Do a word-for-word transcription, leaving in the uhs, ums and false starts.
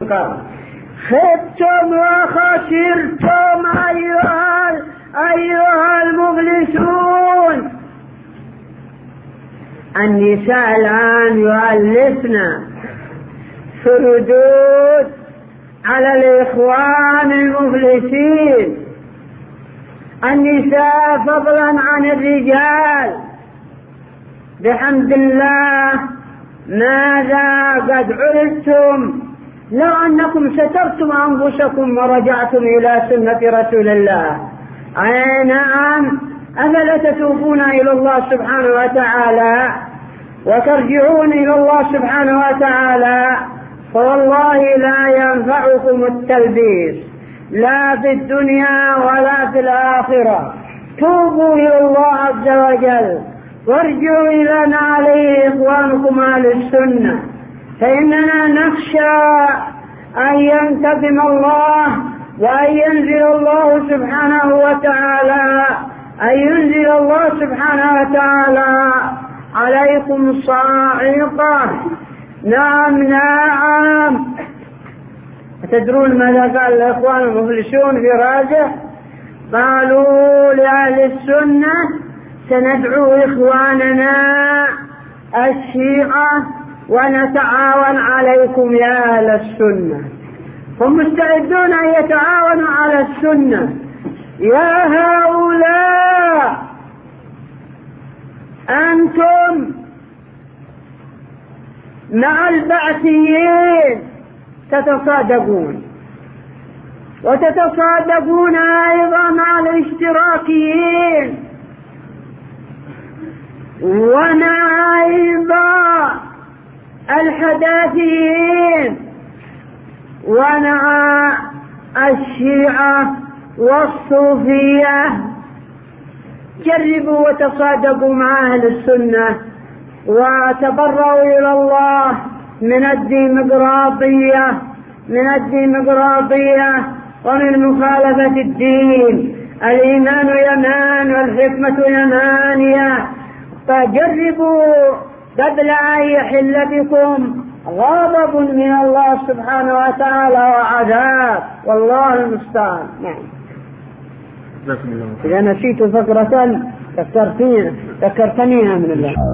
قال خبتم وخسرتم أيها, أيها المفلسون. النساء الآن يؤلفنا في الردود على الإخوان المفلسين. النساء فضلا عن الرجال بحمد الله ماذا قد عرفتم لو أنكم سترتم أنفسكم ورجعتم إلى سنة رسول الله. أي نعم، أفلا تتوبون إلى الله سبحانه وتعالى وترجعون إلى الله سبحانه وتعالى؟ فوالله لا ينفعكم التلبيس لا في الدنيا ولا في الآخرة. توبوا إلى الله عز وجل وارجعوا إلى ما عليه إخوانكم أهل السنة، فإننا نخشى أن ينتقم الله وأن ينزل الله سبحانه وتعالى أن ينزل الله سبحانه وتعالى عليكم صاعقة. نعم نعم. تدرون ماذا قال الإخوان المفلسون في راجح؟ قالوا لأهل السنة سندعو إخواننا الشيعة ونتعاون عليكم يا أهل السنة. هم مستعدون أن يتعاونوا على السنة. يا هؤلاء أنتم مع البعثيين تتصادقون، وتتصادقون أيضا مع الاشتراكيين، ومع أيضا الحداثيين، ومع الشيعة والصوفية. جربوا وتصادقوا مع أهل السنة وتبرؤوا إلى الله من الديمقراطية من الديمقراطية ومن مخالفة الدين. الإيمان يمان والحكمة يمانية. فجربوا قبل أن يحل بكم غضب من الله سبحانه وتعالى وعذاب، والله المستعان. نعم. إذا نسيت فقرة ذكرتنيها من الله.